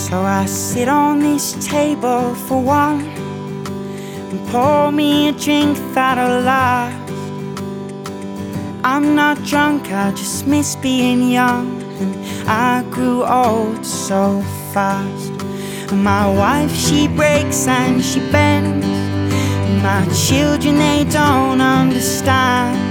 So I sit on this table for one and pour me a drink that I'll last. I'm not drunk, I just miss being young, and I grew old so fast. And my wife, she breaks and she bends, and my children, they don't understand.